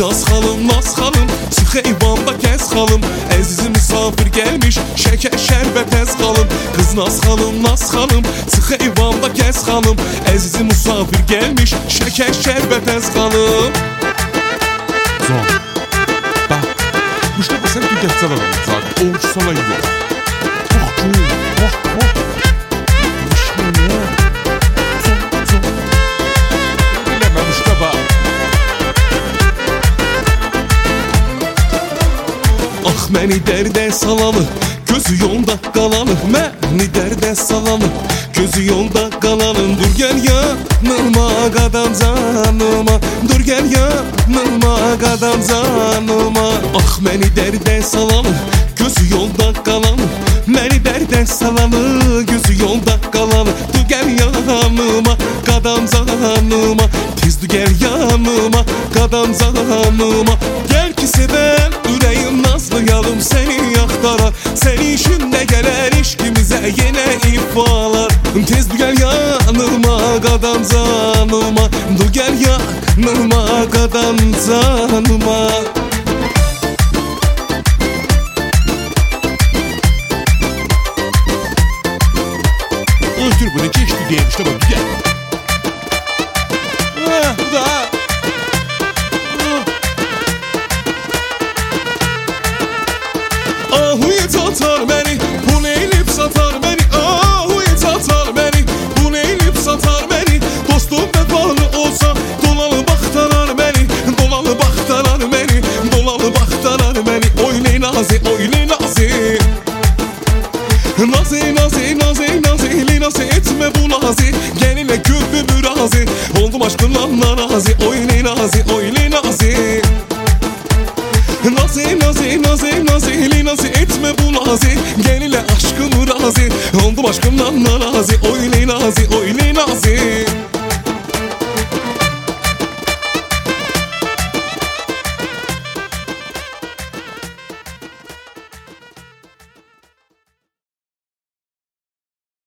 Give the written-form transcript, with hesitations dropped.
Naz xalım, çıx eyvanda gəz xalım. Əziz misafir gəlmiş, şəkər şərbət əz xalım. Qız naz xalım, çıx eyvanda gəz xalım. Əziz misafir gəlmiş, şəkər şərbət əz xalım. Zon, bak, Mustafa sen bir geçsene lan zaten, oruç sana yok. Bak çoğun, bak. Ah məni dərdə salanı, gözü yolda qalanı. Məni dərdə salanı, gözü yolda qalanı. Dur gəl yanıma qadam canıma, dur gəl yanıma qadam canıma. Ah məni dərdə salanı, gözü yolda qalanı. Məni dərdə salanı, gözü yolda qalanı. Dur gəl yanıma qadam canıma, tez dur gəl yanıma qadam canıma. Gəl ki sevən ürəyim nazlayalım seni axtarar. Seni işində gələr işkimizə yenə ifalar. Tez dur gəl yanıma qadam canıma, dur gəl yanıma qadam canıma. Özgür bunu geçti diyelim işte bak gel. Bu da. Ahuye satar beni, bu neylip satar beni. Ahuye satar beni, bu neylip satar beni. Dostum vefalı olsa dolalı baktarar beni, dolalı baktarar beni, dolalı baktarar beni. Oynay nazi, oynay nazi. Nazi, nazi, nazi, nazi, nazi etme bu nazi. Gelinle küpü mürazi, oldum aşkından nazi. Oynay nazi, oynay nazi. Nazi, nazi, nazi, nazi, nazi etme bu nazi. Gelinle aşkım razı, oldum aşkımdan nazi. Oynay nazi, oynay nazi.